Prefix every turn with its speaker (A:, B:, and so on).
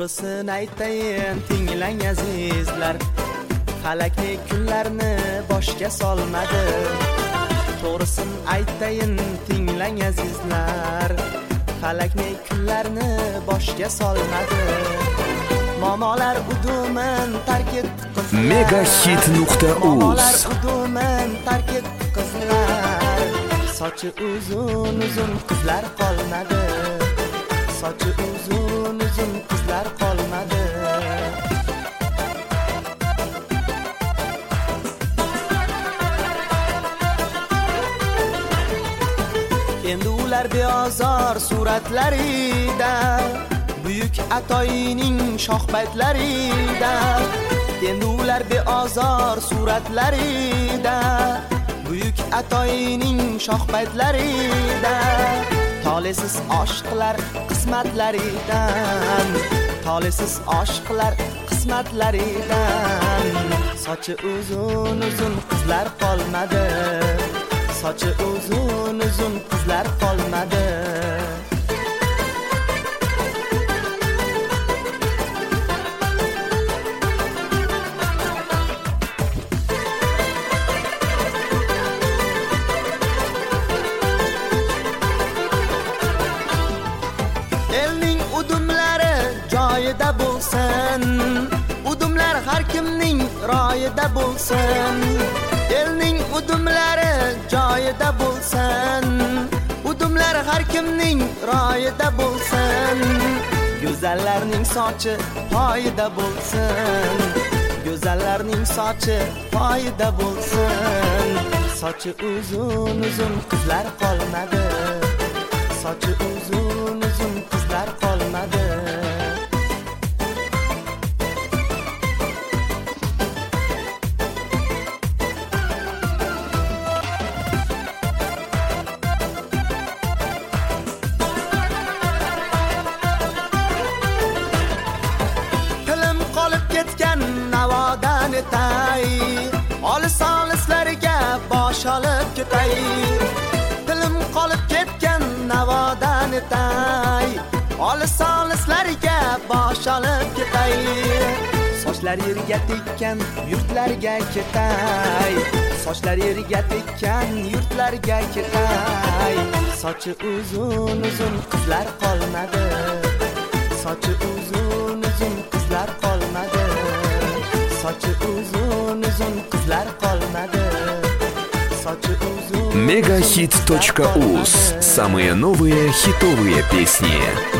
A: To'g'risini aytayin tinglang azizlar, falakni kunlarni boshga solmadi. To'g'risini aytayin tinglang azizlar, falakni kunlarni boshga solmadi. Momolar udumin tark etdi qizlar,
B: megahit.uz
A: udumin tark etdi qizlar. Sochi uzun qizlar qolmadi, sochi uzun qizlar qolmadi. Endi ular beozor suratlarida, buyuk atoyining shohbaytlarida. Endi ular beozor suratlarida, buyuk atoyining shohbaytlarida. Tolesiz oshiqlar qismatlaridan, tolesiz oshiqlar qismatlaridan. Sochi uzun qizlar qolmadi, sochi uzun qizlar qolmadi. Elning udumlari joyida bo'lsin, udumlar har kimning royida bo'lsin. Elning udumlari joyida bo'lsin, udumlar har kimning royida bo'lsin. Go'zallarning sochi poyida bo'lsin, go'zallarning sochi poyida bo'lsin. Sochi uzun qizlar qolmadi, sochi uzun qizlar qolmadi. Tilim qolib ketgan navodan etay, olis-olislarga bosh olib ketay. Tilim qolib ketgan navodan etay, olis-olislarga bosh olib ketay. Sochlar yerga tekkan yurtlarga ketay, sochlar yerga tekkan yurtlarga ketay. Sochi uzun qizlar qolmadi, sochi uzun qizlar qolmadi, sochi uzun qizlar qolmadi, sochi uzun.
B: megahit.uz. Самые новые хитовые песни.